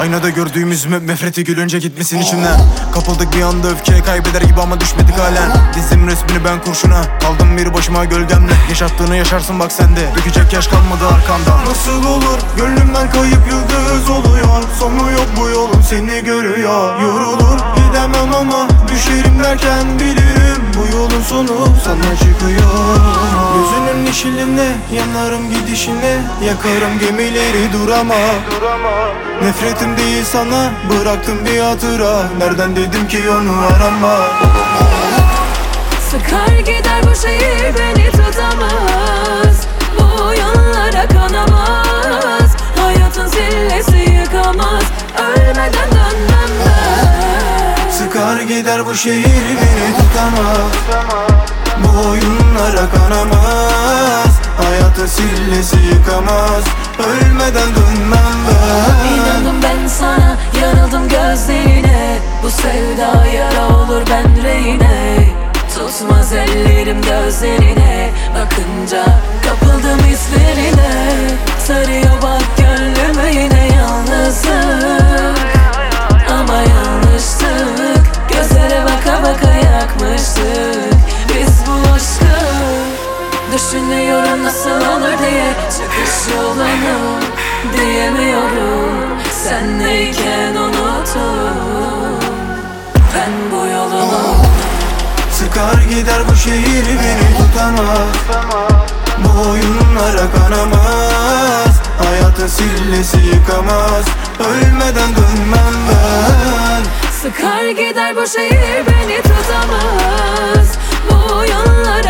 Aynada gördüğümüz nefreti gülünce gitmesin içimden. Kapıldık bir anda öfkeye, kaybeder gibi ama düşmedik halen. Dizdim resmini ben kurşuna, kaldım bir başıma gölgemle. Yaşattığını yaşarsın bak sende, dökecek yaş kalmadı arkamda. Nasıl olur gönlümden kayıp yıldız oluyor. Sonu yok bu yolun, seni görüyor. Yorulur gidemem ama düşerim derken bilirim bu yolun sonu sana çıkıyor. Gözünün yeşiline yanarım gidişine, yakarım gemileri durama. Nefretim değil sana, bıraktım bir hatıra. Nereden dedim ki onu arama. Sıkar gider bu şehir, beni tutamaz. Bu yollara kanamaz. Hayatın sillesi yıkamaz. Ölmeden dönmem ben. Sıkar gider bu şehir, beni tutamaz. Bu oyunlara kanamaz. Hayatın sillesi yıkamaz. Ölmeden dönmem ben. İnandım ben sana, yanıldım gözlerine. Bu sevda yara olur ben reyine. Tutmaz ellerim gözlerine, bakınca kapıldım hislerine. Sarıyor bak gönlümü yine yalnızlık. Ama yanlıştık, gözlere baka baka yakmıştık biz bu aşkı. Düşünüyorum nasıl olur diye, çıkış yolunu diyemiyorum. Senleyken unuturum ben bu yolunu. Sıkar gider bu şehir, beni tutamaz. Bu oyunlara kanamaz. Hayatın sillesi yıkamaz. Ölmeden dönmem ben. Sıkar gider bu şehir, beni tutamaz. Bu yollara